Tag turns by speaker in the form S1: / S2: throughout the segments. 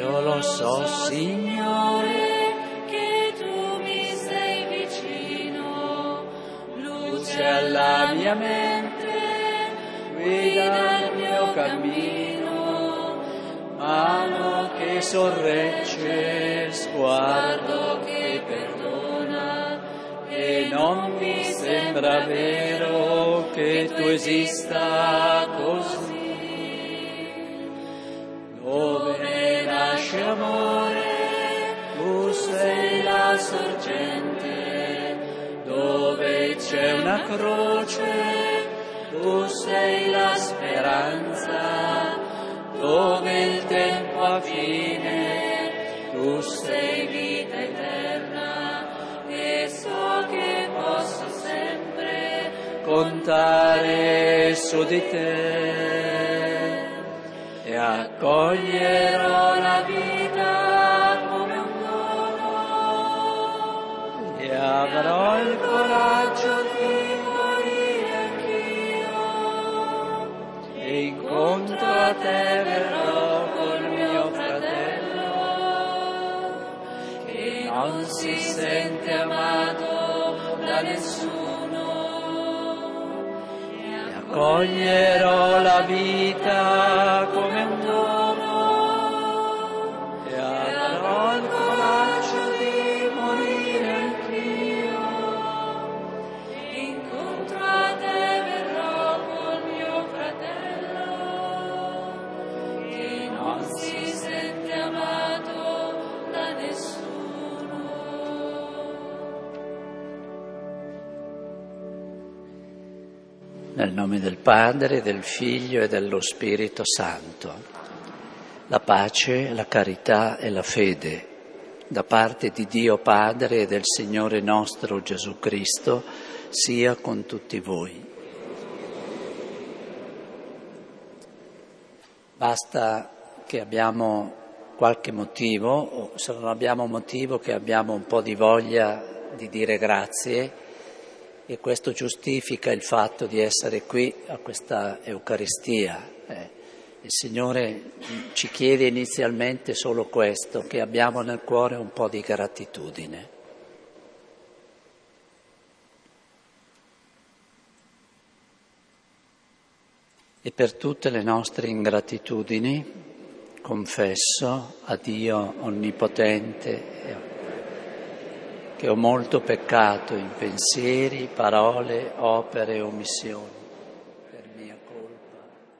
S1: Io lo so, Signore,
S2: che tu mi sei vicino, luce
S1: alla mia mente, guida il mio cammino, mano che sorregge, sguardo che perdona, e non mi sembra vero che tu esista così. Dove nasce amore, tu sei la sorgente, dove c'è una croce, tu sei la speranza, dove il tempo ha fine, tu sei vita eterna, e so che posso sempre contare su di te. E accoglierò la vita come un dono, e avrò il coraggio di morire anch'io, e incontro a te verrò col mio fratello, che non si sente amato da nessuno, e accoglierò la vita come un dono, e avrò il coraggio di morire anch'io,
S2: e incontro a te verrò col mio fratello, che non si sente amato da nessuno.
S1: Nel nome del Padre, del Figlio e dello Spirito Santo. La pace, la carità e la fede da parte di Dio Padre e del Signore nostro Gesù Cristo sia con tutti voi. Basta che abbiamo qualche motivo, o se non abbiamo motivo che abbiamo un po' di voglia di dire grazie, e questo giustifica il fatto di essere qui a questa Eucaristia. Il Signore ci chiede inizialmente solo questo, che abbiamo nel cuore un po' di gratitudine. E per tutte le nostre ingratitudini confesso a Dio Onnipotente che ho molto peccato in pensieri, parole, opere e omissioni, per mia colpa.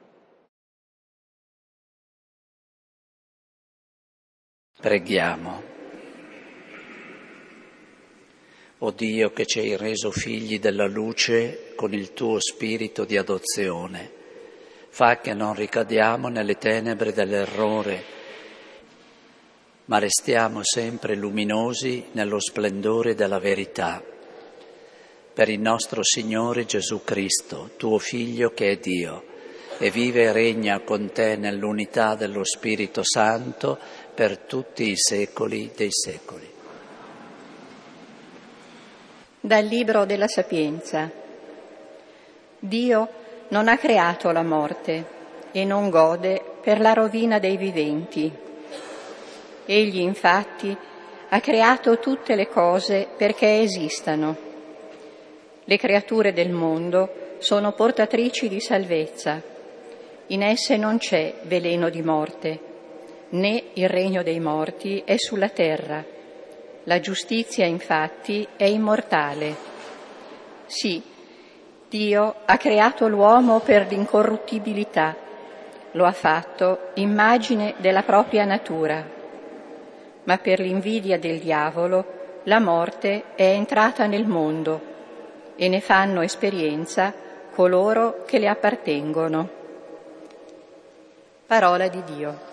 S1: Preghiamo. O Dio che ci hai reso figli della luce con il tuo spirito di adozione, fa che non ricadiamo nelle tenebre dell'errore, ma restiamo sempre luminosi nello splendore della verità. Per il nostro Signore Gesù Cristo, tuo Figlio che è Dio, e vive e regna con te nell'unità dello Spirito Santo per tutti i secoli dei secoli.
S3: Dal Libro della Sapienza. Dio non ha creato la morte e non gode per la rovina dei viventi. Egli infatti ha creato tutte le cose perché esistano. Le creature del mondo sono portatrici di salvezza. In esse non c'è veleno di morte, né il regno dei morti è sulla terra. La giustizia infatti è immortale. Sì, Dio ha creato l'uomo per l'incorruttibilità, lo ha fatto immagine della propria natura. Ma per l'invidia del diavolo la morte è entrata nel mondo e ne fanno esperienza coloro che le appartengono. Parola di Dio.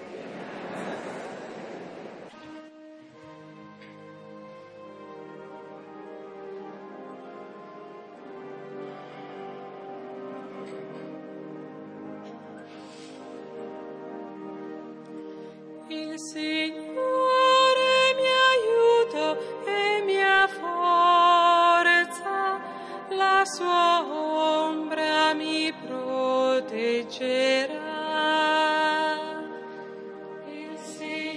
S2: Il Signore mi aiuta e mia forza, la sua ombra mi proteggerà. Il Signore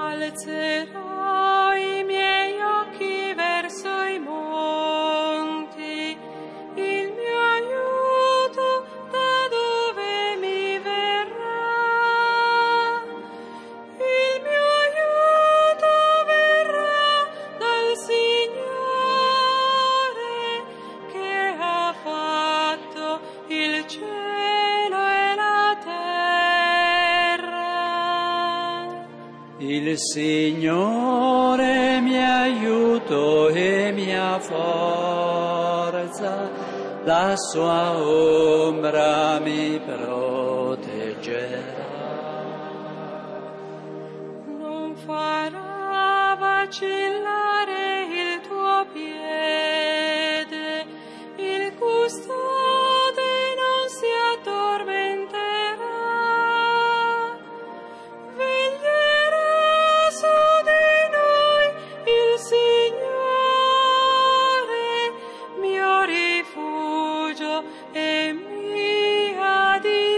S2: Alzerò i miei occhi verso i monti, il mio aiuto da dove mi verrà? Il mio aiuto verrà dal Signore che ha fatto il cielo e la terra.
S1: Il Signore mio aiuto e mia forza, la sua ombra mi proteggerà.
S2: Non farà vacillare il tuo piede, il custode non si addormenterà. Veglierà su di noi il Signore, mio rifugio e mia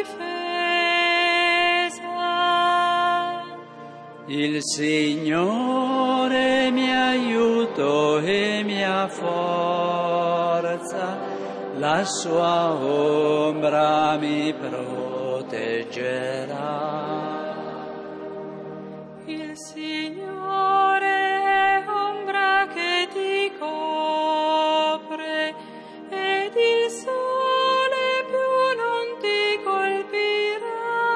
S2: difesa.
S1: Il Signore mio aiuto e mia forza, la sua ombra mi proteggerà.
S2: Il Signore è ombra che ti copre ed il sole più non ti colpirà.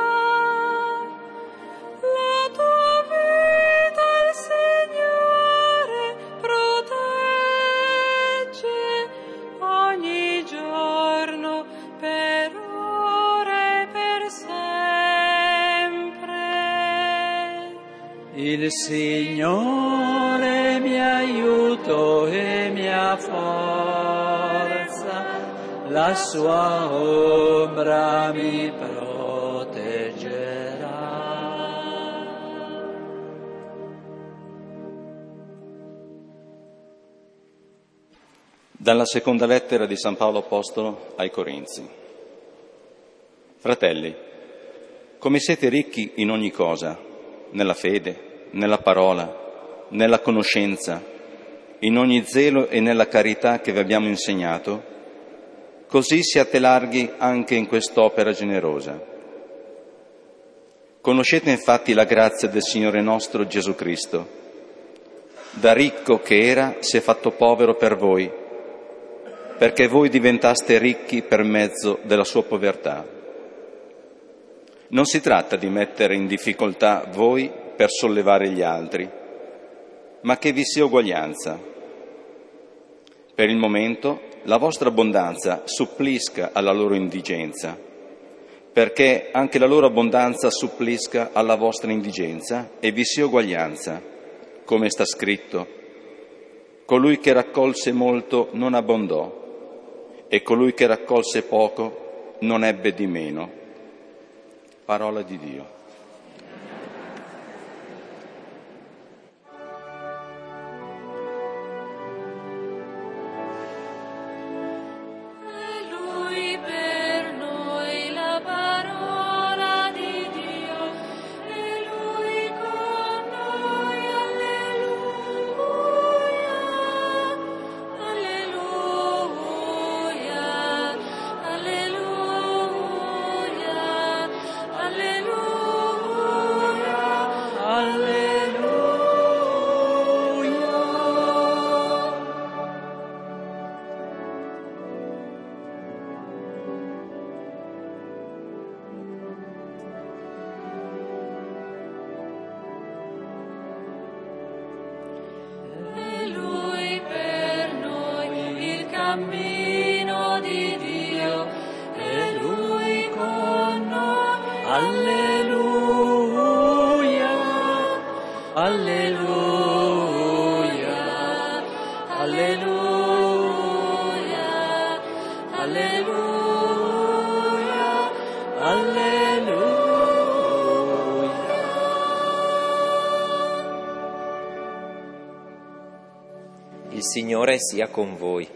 S2: La tua vita il Signore protegge ogni giorno per ora e per sempre.
S1: Il Signore mio aiuto e mia forza, la sua ombra mi proteggerà.
S4: Dalla seconda lettera di San Paolo Apostolo ai Corinzi. Fratelli, come siete ricchi in ogni cosa, nella fede, nella parola, nella conoscenza, in ogni zelo e nella carità che vi abbiamo insegnato, così siate larghi anche in quest'opera generosa. Conoscete infatti la grazia del Signore nostro Gesù Cristo. Da ricco che era, si è fatto povero per voi, perché voi diventaste ricchi per mezzo della sua povertà. Non si tratta di mettere in difficoltà voi per sollevare gli altri, ma che vi sia uguaglianza. Per il momento la vostra abbondanza supplisca alla loro indigenza, perché anche la loro abbondanza supplisca alla vostra indigenza e vi sia uguaglianza, come sta scritto: colui che raccolse molto non abbondò, e colui che raccolse poco non ebbe di meno. Parola di Dio.
S2: Cammino di Dio, e Lui con noi.
S1: Alleluia, alleluia, alleluia, alleluia, alleluia.
S5: Il Signore sia con voi.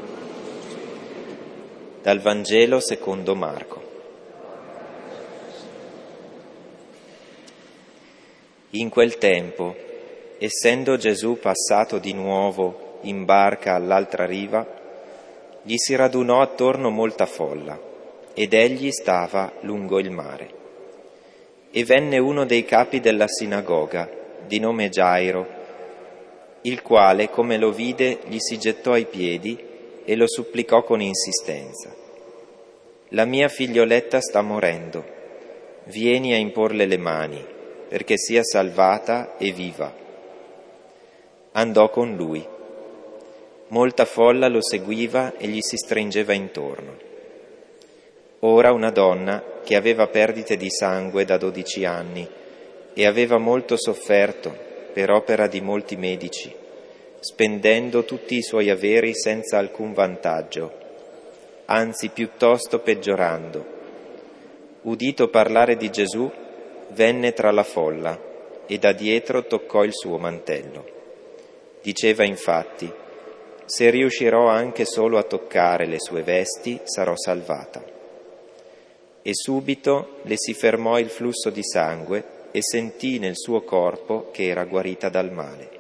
S5: Dal Vangelo secondo Marco. In quel tempo, essendo Gesù passato di nuovo in barca all'altra riva, gli si radunò attorno molta folla, ed egli stava lungo il mare. E venne uno dei capi della sinagoga, di nome Gairo, il quale, come lo vide, gli si gettò ai piedi e lo supplicò con insistenza: «La mia figlioletta sta morendo, vieni a imporle le mani, perché sia salvata e viva». Andò con lui. Molta folla lo seguiva e gli si stringeva intorno. Ora una donna, che aveva perdite di sangue da 12 anni e aveva molto sofferto per opera di molti medici, spendendo tutti i suoi averi senza alcun vantaggio, anzi piuttosto peggiorando, udito parlare di Gesù, venne tra la folla e da dietro toccò il suo mantello. Diceva infatti: «Se riuscirò anche solo a toccare le sue vesti, sarò salvata». E subito le si fermò il flusso di sangue e sentì nel suo corpo che era guarita dal male.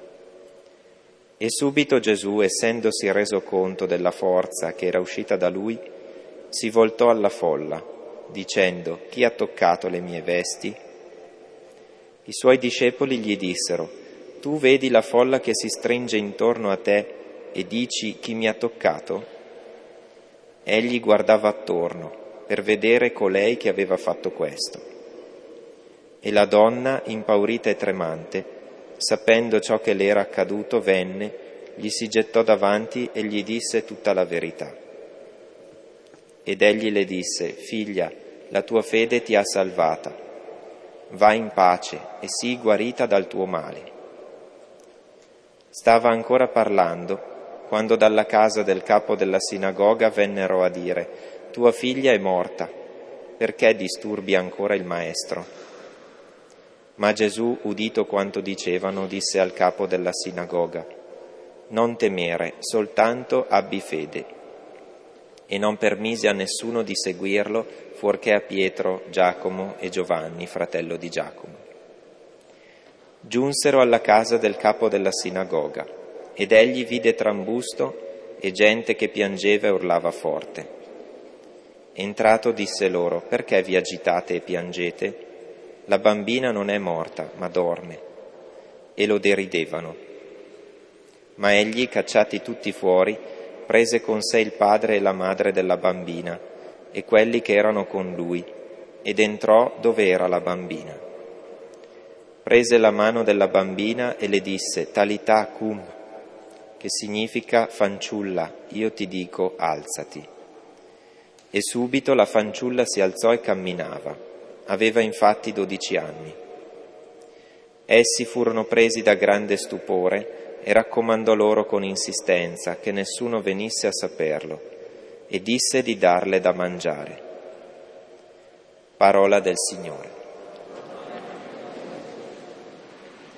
S5: E subito Gesù, essendosi reso conto della forza che era uscita da lui, si voltò alla folla, dicendo: «Chi ha toccato le mie vesti?» I suoi discepoli gli dissero: «Tu vedi la folla che si stringe intorno a te e dici: chi mi ha toccato?» Egli guardava attorno per vedere colei che aveva fatto questo. E la donna, impaurita e tremante, sapendo ciò che le era accaduto, venne, gli si gettò davanti e gli disse tutta la verità. Ed egli le disse: «Figlia, la tua fede ti ha salvata. Va in pace e sii guarita dal tuo male». Stava ancora parlando quando dalla casa del capo della sinagoga vennero a dire: «Tua figlia è morta, perché disturbi ancora il maestro?» Ma Gesù, udito quanto dicevano, disse al capo della sinagoga: «Non temere, soltanto abbi fede». E non permise a nessuno di seguirlo, fuorché a Pietro, Giacomo e Giovanni, fratello di Giacomo. Giunsero alla casa del capo della sinagoga, ed egli vide trambusto e gente che piangeva e urlava forte. Entrato disse loro: «Perché vi agitate e piangete? La bambina non è morta, ma dorme». E lo deridevano. Ma egli, cacciati tutti fuori, prese con sé il padre e la madre della bambina e quelli che erano con lui, ed entrò dove era la bambina. Prese la mano della bambina e le disse: «Talità cum», che significa: «Fanciulla, io ti dico, alzati». E subito la fanciulla si alzò e camminava. Aveva infatti 12 anni. Essi furono presi da grande stupore e raccomandò loro con insistenza che nessuno venisse a saperlo, e disse di darle da mangiare. Parola del Signore.